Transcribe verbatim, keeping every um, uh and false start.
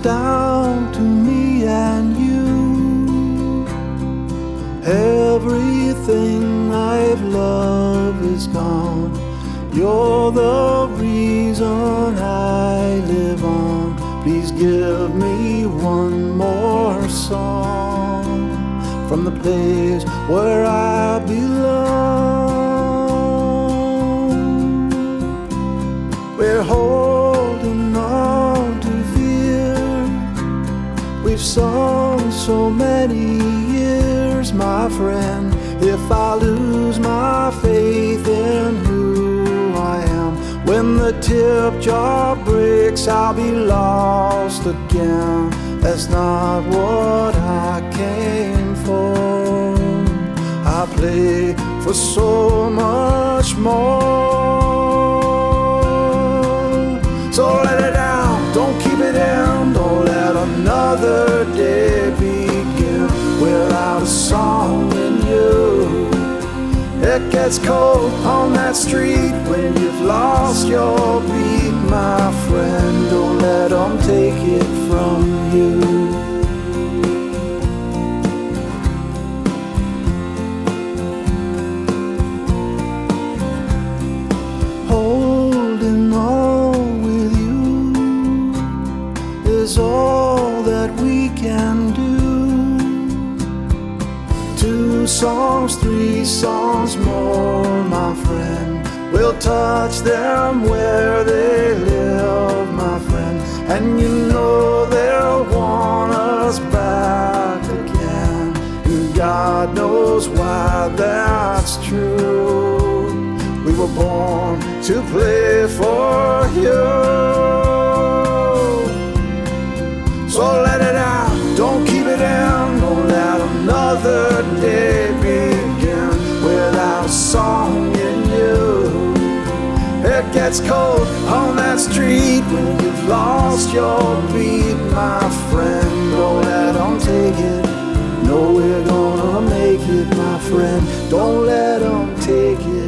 down to me and you. Everything I've loved is gone. You're the reason I live on. Please give me one more song from the place where I belong. We're holding on to fear. We've sung so many years, my friend. If I lose my faith in who I am, when the tip jar breaks, I'll be lost again. That's not what I came for. I play for so much more. So let it out, don't keep it in. Don't let another day begin without a song in you. It gets cold on that street when you've lost your beat, my friend. Don't let them take it from you. Holding on with you is all that we can do. Two songs, three songs more, my friend. We'll touch them where they live, my friend. And you know they'll want us back again. And God knows why that's true. We were born to play for you. So let it out, don't keep it in. Don't let another day begin without a song in you. It gets cold on that street when you've lost your beat, my friend. Don't let them take it. No, we're gonna make it, my friend. Don't let them take it.